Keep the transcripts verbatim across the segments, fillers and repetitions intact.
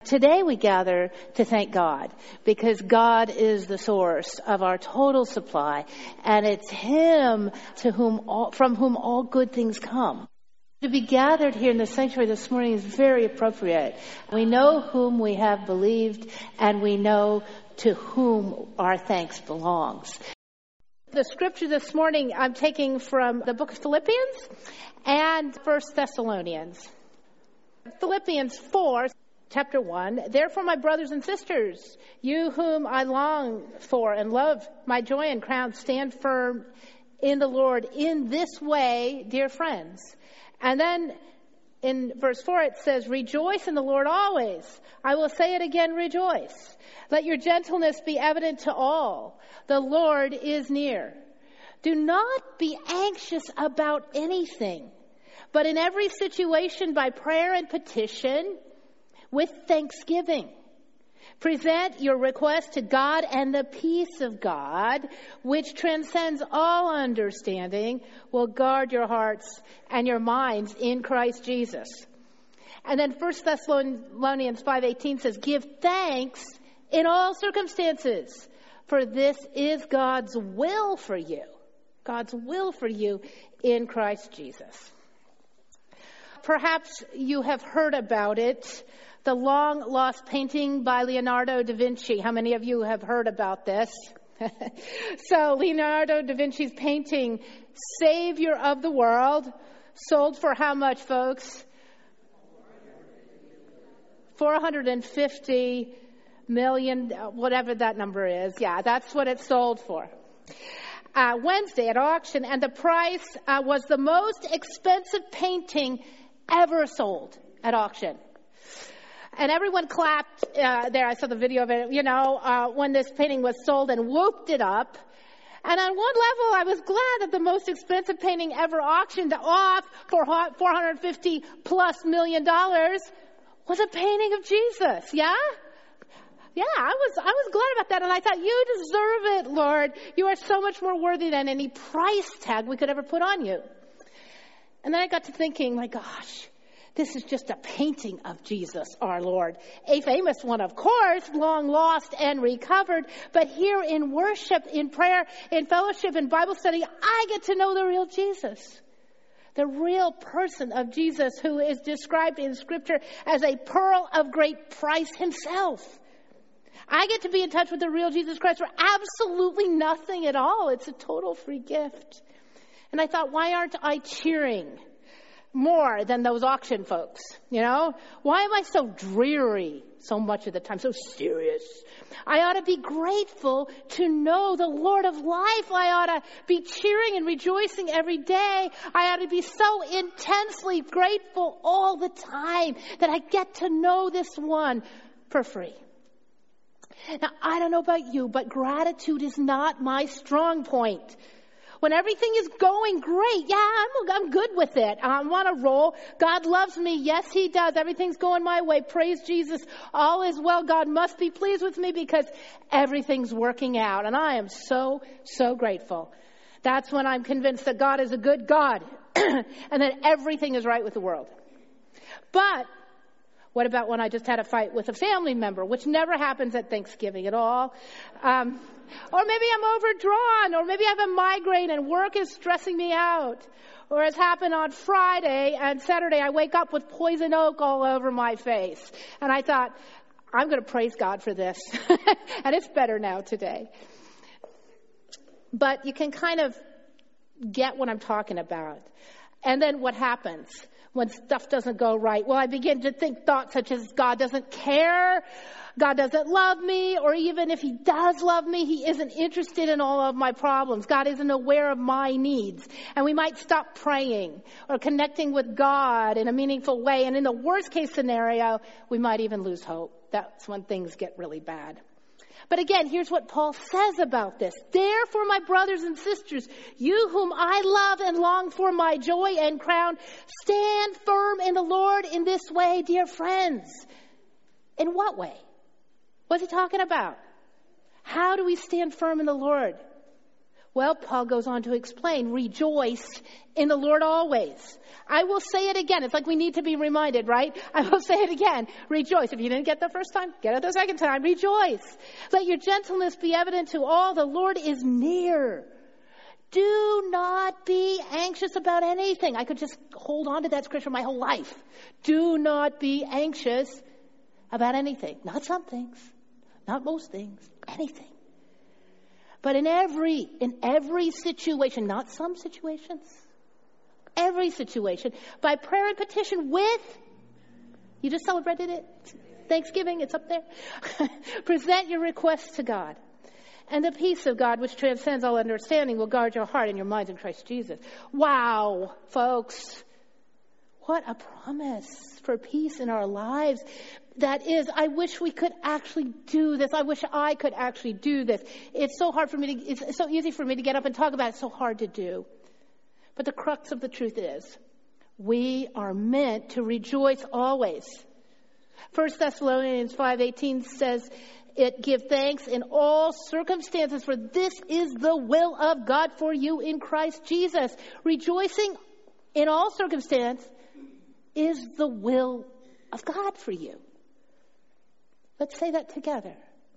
Today we gather to thank God because God is the source of our total supply, and it's Him to whom all, from whom all good things come. To be gathered here in the sanctuary this morning is very appropriate. We know whom we have believed, and we know to whom our thanks belongs. The scripture this morning I'm taking from the book of Philippians and First Thessalonians. Philippians four, chapter one, therefore, my brothers and sisters, you whom I long for and love, my joy and crown, stand firm in the Lord in this way, dear friends. And then in verse four it says, rejoice in the Lord always. I will say it again, rejoice. Let your gentleness be evident to all. The Lord is near. Do not be anxious about anything, but in every situation by prayer and petition, with thanksgiving, present your request to God, and the peace of God, which transcends all understanding, will guard your hearts and your minds in Christ Jesus. And then First Thessalonians five eighteen says, give thanks in all circumstances, for this is God's will for you. God's will for you in Christ Jesus. Perhaps you have heard about it, the long-lost painting by Leonardo da Vinci. How many of you have heard about this? So Leonardo da Vinci's painting, Savior of the World, sold for how much, folks? four hundred fifty million, whatever that number is. Yeah, that's what it sold for. Uh, Wednesday at auction, and the price uh, was the most expensive painting ever sold at auction. And everyone clapped uh, there. I saw the video of it, you know, uh, when this painting was sold, and whooped it up. And on one level, I was glad that the most expensive painting ever auctioned off for four hundred fifty plus million dollars was a painting of Jesus. Yeah? Yeah, I was I was glad about that. And I thought, you deserve it, Lord. You are so much more worthy than any price tag we could ever put on you. And then I got to thinking, my gosh, this is just a painting of Jesus, our Lord. A famous one, of course, long lost and recovered. But here in worship, in prayer, in fellowship, in Bible study, I get to know the real Jesus. The real person of Jesus, who is described in Scripture as a pearl of great price himself. I get to be in touch with the real Jesus Christ for absolutely nothing at all. It's a total free gift. And I thought, why aren't I cheering more than those auction folks? You know, why am I so dreary so much of the time, so serious? I ought to be grateful to know the Lord of life. I ought to be cheering and rejoicing every day. I ought to be so intensely grateful all the time that I get to know this one for free. Now, I don't know about you, but gratitude is not my strong point. When everything is going great, yeah, I'm, I'm good with it. I'm on a roll. God loves me. Yes, He does. Everything's going my way. Praise Jesus. All is well. God must be pleased with me because everything's working out. And I am so, so grateful. That's when I'm convinced that God is a good God and that everything is right with the world. But what about when I just had a fight with a family member, which never happens at Thanksgiving at all? Um, or maybe I'm overdrawn, or maybe I have a migraine and work is stressing me out. Or as happened on Friday and Saturday, I wake up with poison oak all over my face. And I thought, I'm going to praise God for this. And it's better now today. But you can kind of get what I'm talking about. And then what happens when stuff doesn't go right? Well, I begin to think thoughts such as God doesn't care, God doesn't love me, or even if He does love me, He isn't interested in all of my problems. God isn't aware of my needs. And we might stop praying or connecting with God in a meaningful way. And in the worst case scenario, we might even lose hope. That's when things get really bad. But again, here's what Paul says about this. Therefore, my brothers and sisters, you whom I love and long for, my joy and crown, stand firm in the Lord in this way, dear friends. In what way? What's he talking about? How do we stand firm in the Lord? Well, Paul goes on to explain, rejoice in the Lord always. I will say it again. It's like we need to be reminded, right? I will say it again. Rejoice. If you didn't get the first time, get it the second time. Rejoice. Let your gentleness be evident to all. The Lord is near. Do not be anxious about anything. I could just hold on to that scripture my whole life. Do not be anxious about anything. Not some things. Not most things. Anything. But in every, in every situation, not some situations, every situation, by prayer and petition with, you just celebrated it, Thanksgiving, it's up there. Present your requests to God. And the peace of God, which transcends all understanding, will guard your heart and your minds in Christ Jesus. Wow, folks. What a promise for peace in our lives. That is, I wish we could actually do this. I wish I could actually do this. It's so hard for me to, it's so easy for me to get up and talk about it. It's so hard to do. But the crux of the truth is, we are meant to rejoice always. First Thessalonians five eighteen says, it give thanks in all circumstances, for this is the will of God for you in Christ Jesus. Rejoicing in all circumstances is the will of God for you. Let's say that together.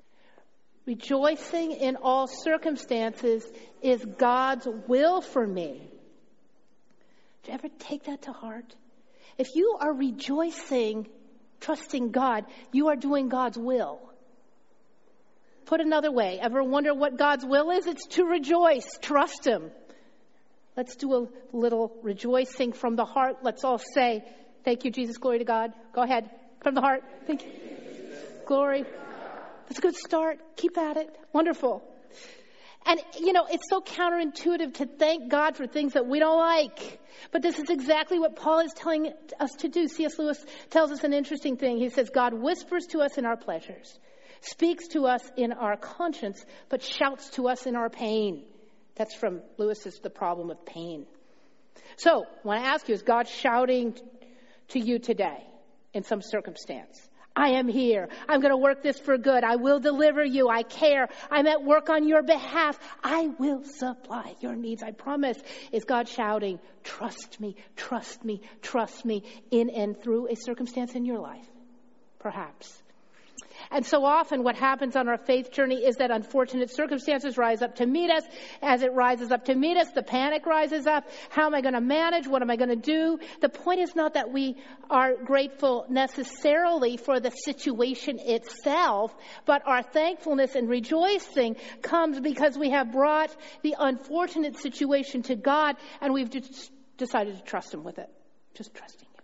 Rejoicing in all circumstances is God's will for me. Did you ever take that to heart? If you are rejoicing, trusting God, you are doing God's will. Put another way, ever wonder what God's will is? It's to rejoice, trust Him. Let's do a little rejoicing from the heart. Let's all say, thank you, Jesus, glory to God. Go ahead, from the heart. Thank you. Glory. That's a good start. Keep at it. Wonderful. And, you know, it's so counterintuitive to thank God for things that we don't like. But this is exactly what Paul is telling us to do. C S Lewis tells us an interesting thing. He says, God whispers to us in our pleasures, speaks to us in our conscience, but shouts to us in our pain. That's from Lewis's The Problem of Pain. So, I want to ask you, is God shouting to you today in some circumstance? I am here. I'm going to work this for good. I will deliver you. I care. I'm at work on your behalf. I will supply your needs. I promise. Is God shouting, trust me, trust me, trust me in and through a circumstance in your life? Perhaps. And so often what happens on our faith journey is that unfortunate circumstances rise up to meet us. As it rises up to meet us, the panic rises up. How am I going to manage? What am I going to do? The point is not that we are grateful necessarily for the situation itself, but our thankfulness and rejoicing comes because we have brought the unfortunate situation to God and we've just decided to trust Him with it. Just trusting Him.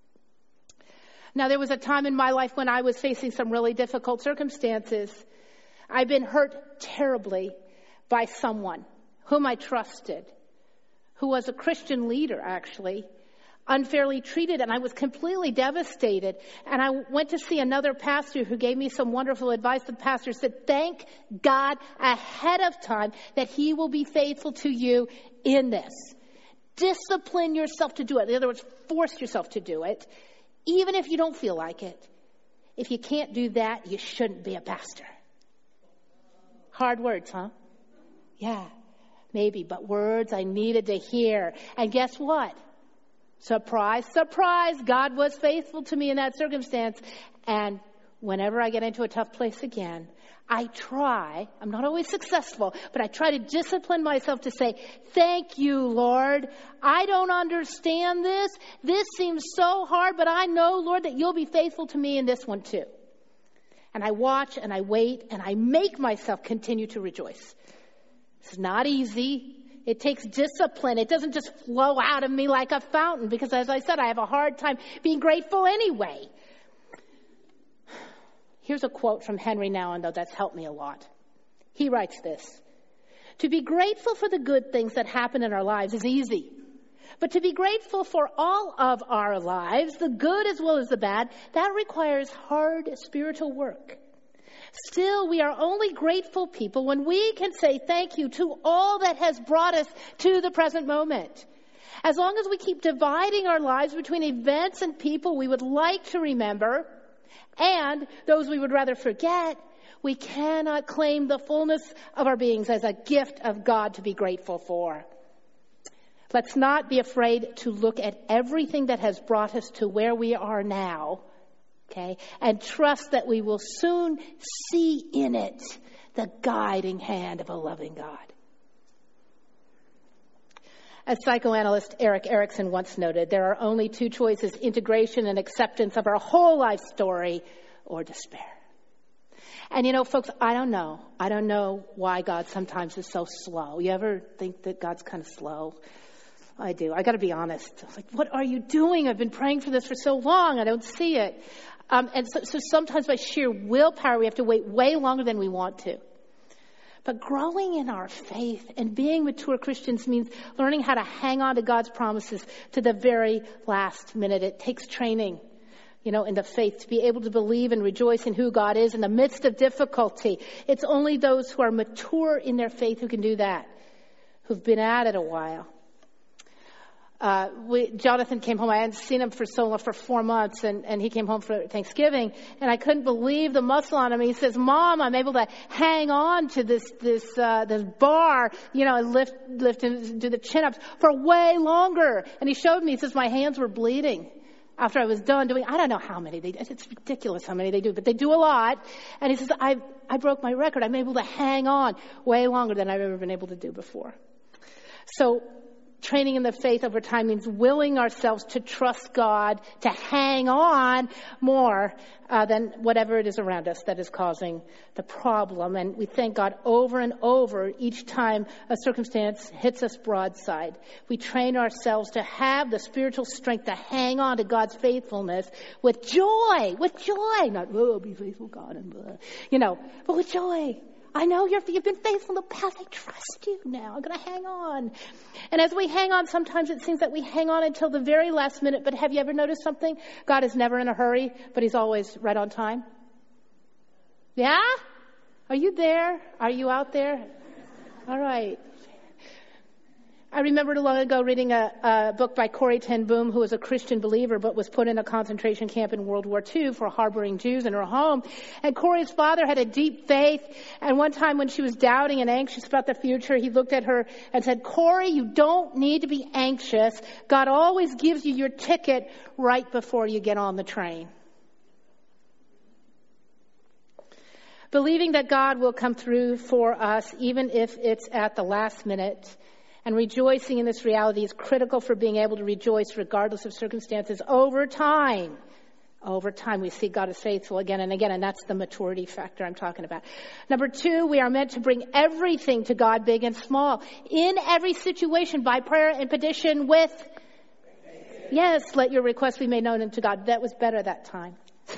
Now, there was a time in my life when I was facing some really difficult circumstances. I've been hurt terribly by someone whom I trusted, who was a Christian leader, actually, unfairly treated, and I was completely devastated. And I went to see another pastor who gave me some wonderful advice. The pastor said, thank God ahead of time that He will be faithful to you in this. Discipline yourself to do it. In other words, force yourself to do it. Even if you don't feel like it. If you can't do that, you shouldn't be a pastor. Hard words, huh? Yeah, maybe, but words I needed to hear. And guess what? Surprise, surprise, God was faithful to me in that circumstance. And whenever I get into a tough place again, I try, I'm not always successful, but I try to discipline myself to say, thank you, Lord. I don't understand this. This seems so hard, but I know, Lord, that you'll be faithful to me in this one too. And I watch and I wait and I make myself continue to rejoice. It's not easy. It takes discipline. It doesn't just flow out of me like a fountain because, as I said, I have a hard time being grateful anyway. Here's a quote from Henry Nouwen, though, that's helped me a lot. He writes this: to be grateful for the good things that happen in our lives is easy. But to be grateful for all of our lives, the good as well as the bad, that requires hard spiritual work. Still, we are only grateful people when we can say thank you to all that has brought us to the present moment. As long as we keep dividing our lives between events and people we would like to remember and those we would rather forget, We cannot claim the fullness of our beings as a gift of God to be grateful for. Let's not be afraid to look at everything that has brought us to where we are now, okay, and trust that we will soon see in it the guiding hand of a loving God. As psychoanalyst Erik Erikson once noted, there are only two choices: integration and acceptance of our whole life story, or despair. And you know, folks, I don't know. I don't know why God sometimes is so slow. You ever think that God's kind of slow? I do. I got to be honest. I was like, what are you doing? I've been praying for this for so long. I don't see it. Um, and so, so sometimes by sheer willpower, we have to wait way longer than we want to. But growing in our faith and being mature Christians means learning how to hang on to God's promises to the very last minute. It takes training, you know, in the faith to be able to believe and rejoice in who God is in the midst of difficulty. It's only those who are mature in their faith who can do that, who've been at it a while. Uh, we, Jonathan came home. I hadn't seen him for so long, for four months, and, and he came home for Thanksgiving, and I couldn't believe the muscle on him. He says, "Mom, I'm able to hang on to this this uh, this bar, you know, and lift lift and do the chin-ups for way longer." And he showed me. He says, "My hands were bleeding after I was done doing." I don't know how many they do. It's ridiculous how many they do, but they do a lot. And he says, "I I broke my record. I'm able to hang on way longer than I've ever been able to do before." So, training in the faith over time means willing ourselves to trust God, to hang on more uh, than whatever it is around us that is causing the problem. And we thank God over and over each time a circumstance hits us broadside. We train ourselves to have the spiritual strength to hang on to God's faithfulness with joy, with joy. Not, "Oh, be faithful, God," and blah, you know, but with joy. I know you're, you've been faithful in the past. I trust you now. I'm going to hang on. And as we hang on, sometimes it seems that we hang on until the very last minute. But have you ever noticed something? God is never in a hurry, but he's always right on time. Yeah? Are you there? Are you out there? All right. I remembered long ago reading a, a book by Corrie ten Boom, who was a Christian believer but was put in a concentration camp in World War Two for harboring Jews in her home. And Corrie's father had a deep faith. And one time when she was doubting and anxious about the future, he looked at her and said, "Corrie, you don't need to be anxious. God always gives you your ticket right before you get on the train." Believing that God will come through for us, even if it's at the last minute, and rejoicing in this reality is critical for being able to rejoice regardless of circumstances over time. Over time, we see God is faithful again and again, and that's the maturity factor I'm talking about. Number two, we are meant to bring everything to God, big and small, in every situation, by prayer and petition with, yes, let your requests be made known unto God. That was better that time.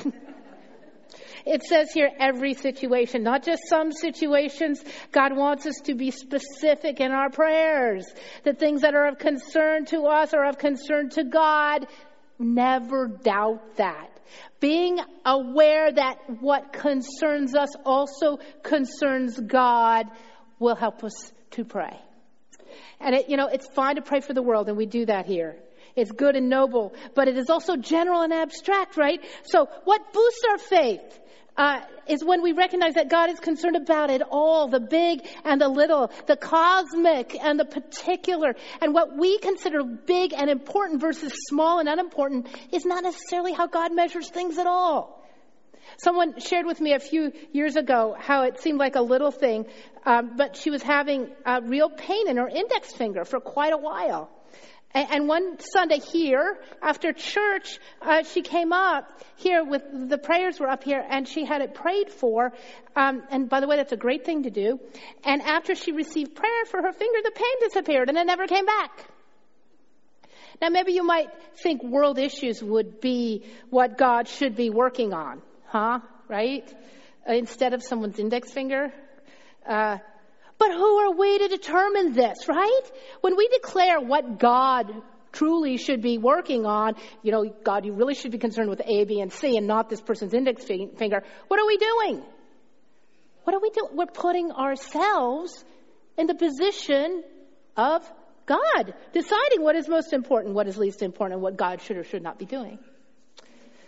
It says here every situation, not just some situations. God wants us to be specific in our prayers. The things that are of concern to us are of concern to God. Never doubt that. Being aware that what concerns us also concerns God will help us to pray. And it, you know, it's fine to pray for the world, and we do that here. It's good and noble, but it is also general and abstract, right? So what boosts our faith uh, is when we recognize that God is concerned about it all, the big and the little, the cosmic and the particular. And what we consider big and important versus small and unimportant is not necessarily how God measures things at all. Someone shared with me a few years ago how it seemed like a little thing, um, but she was having uh, real pain in her index finger for quite a while. And one Sunday here, after church, uh, she came up here with, the prayers were up here, and she had it prayed for. Um, and by the way, that's a great thing to do. And after she received prayer for her finger, the pain disappeared, and it never came back. Now, maybe you might think world issues would be what God should be working on, huh? Right? Uh, instead of someone's index finger. Uh, But who are we to determine this, right? When we declare what God truly should be working on, you know, God, you really should be concerned with A, B, and C and not this person's index finger. What are we doing? What are we doing? We're putting ourselves in the position of God, deciding what is most important, what is least important, and what God should or should not be doing.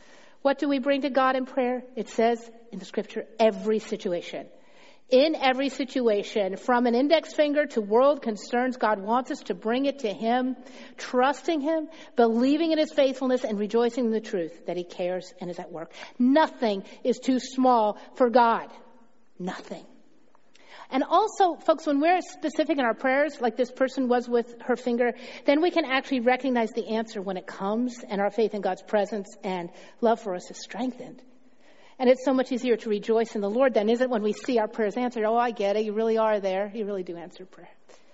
What do we bring to God in prayer? It says in the scripture, every situation. In every situation, from an index finger to world concerns, God wants us to bring it to him, trusting him, believing in his faithfulness, and rejoicing in the truth that he cares and is at work. Nothing is too small for God. Nothing. And also, folks, when we're specific in our prayers, like this person was with her finger, then we can actually recognize the answer when it comes, and our faith in God's presence and love for us is strengthened. And it's so much easier to rejoice in the Lord then, isn't it, when we see our prayers answered? Oh, I get it. You really are there. You really do answer prayer.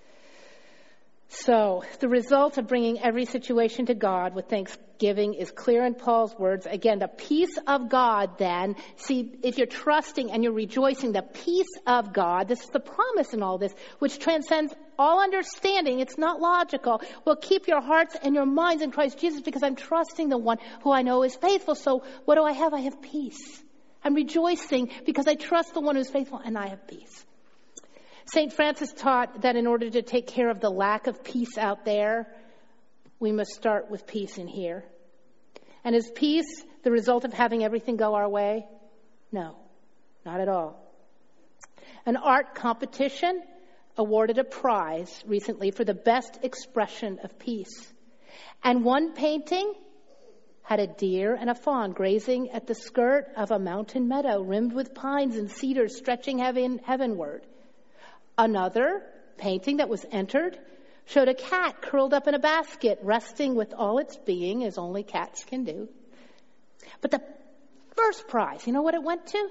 So the result of bringing every situation to God with thanksgiving is clear in Paul's words. Again, the peace of God then, see, if you're trusting and you're rejoicing, the peace of God, this is the promise in all this, which transcends all understanding, it's not logical, will keep your hearts and your minds in Christ Jesus, because I'm trusting the one who I know is faithful. So what do I have? I have peace. I'm rejoicing because I trust the one who's faithful, and I have peace. Saint Francis taught that in order to take care of the lack of peace out there, we must start with peace in here. And is peace the result of having everything go our way? No, not at all. An art competition awarded a prize recently for the best expression of peace. And one painting had a deer and a fawn grazing at the skirt of a mountain meadow rimmed with pines and cedars stretching heaven, heavenward. Another painting that was entered showed a cat curled up in a basket, resting with all its being, as only cats can do. But the first prize, you know what it went to?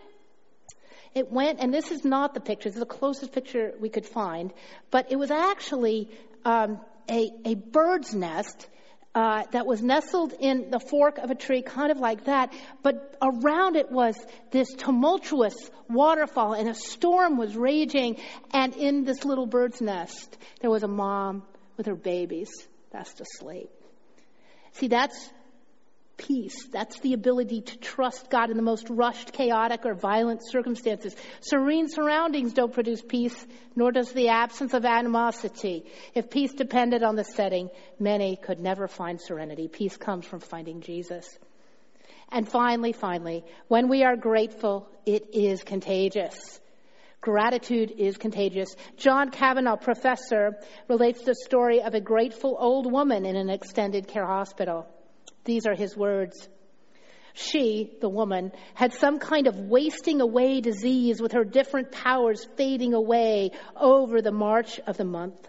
It went, and this is not the picture, this is the closest picture we could find, but it was actually um, a, a bird's nest Uh, that was nestled in the fork of a tree, kind of like that. But around it was this tumultuous waterfall, and a storm was raging. And in this little bird's nest, there was a mom with her babies fast asleep. See, that's peace. That's the ability to trust God in the most rushed, chaotic, or violent circumstances. Serene surroundings don't produce peace, nor does the absence of animosity. If peace depended on the setting, many could never find serenity. Peace comes from finding Jesus. And finally, finally, when we are grateful, it is contagious. Gratitude is contagious. John Kavanaugh, professor, relates the story of a grateful old woman in an extended care hospital. These are his words. She, the woman, had some kind of wasting away disease, with her different powers fading away over the march of the month.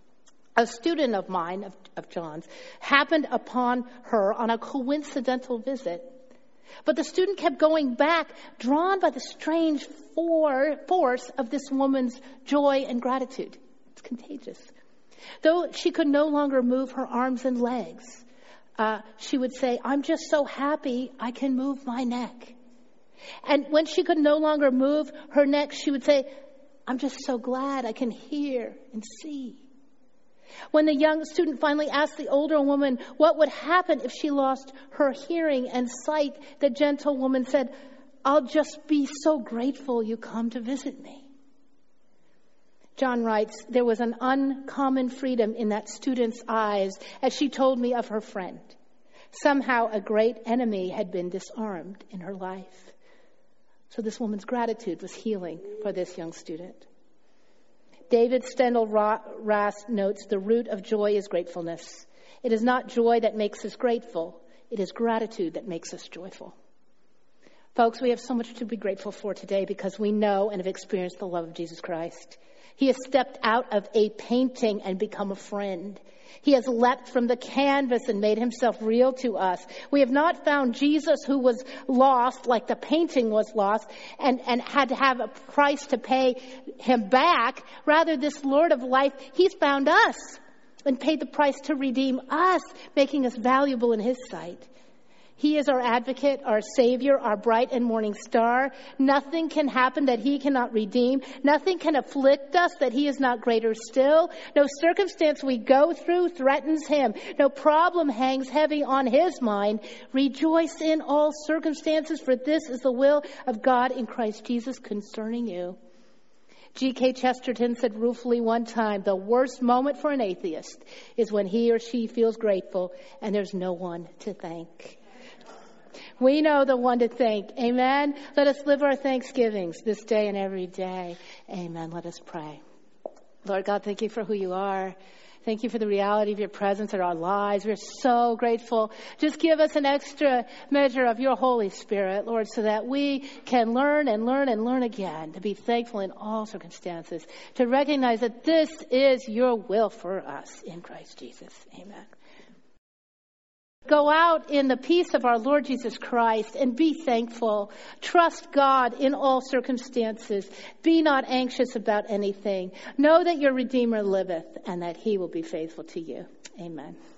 A student of mine, of, of John's, happened upon her on a coincidental visit. But the student kept going back, drawn by the strange for, force of this woman's joy and gratitude. It's contagious. Though she could no longer move her arms and legs, Uh, she would say, I'm just so happy I can move my neck. And when she could no longer move her neck, she would say, I'm just so glad I can hear and see. When the young student finally asked the older woman what would happen if she lost her hearing and sight, the gentle woman said, I'll just be so grateful you come to visit me. John writes, there was an uncommon freedom in that student's eyes as she told me of her friend. Somehow a great enemy had been disarmed in her life. So this woman's gratitude was healing for this young student. David Stendhal Rast notes, the root of joy is gratefulness. It is not joy that makes us grateful. It is gratitude that makes us joyful. Folks, we have so much to be grateful for today because we know and have experienced the love of Jesus Christ. He has stepped out of a painting and become a friend. He has leapt from the canvas and made himself real to us. We have not found Jesus, who was lost like the painting was lost and, and had to have a price to pay him back. Rather, this Lord of life, he's found us and paid the price to redeem us, making us valuable in his sight. He is our advocate, our Savior, our bright and morning star. Nothing can happen that he cannot redeem. Nothing can afflict us that he is not greater still. No circumstance we go through threatens him. No problem hangs heavy on his mind. Rejoice in all circumstances, for this is the will of God in Christ Jesus concerning you. G K Chesterton said ruefully one time, the worst moment for an atheist is when he or she feels grateful and there's no one to thank. We know the one to thank. Amen. Let us live our thanksgivings this day and every day. Amen. Let us pray. Lord God, thank you for who you are. Thank you for the reality of your presence in our lives. We're so grateful. Just give us an extra measure of your Holy Spirit, Lord, so that we can learn and learn and learn again to be thankful in all circumstances, to recognize that this is your will for us in Christ Jesus. Amen. Go out in the peace of our Lord Jesus Christ and be thankful. Trust God in all circumstances. Be not anxious about anything. Know that your Redeemer liveth and that he will be faithful to you. Amen.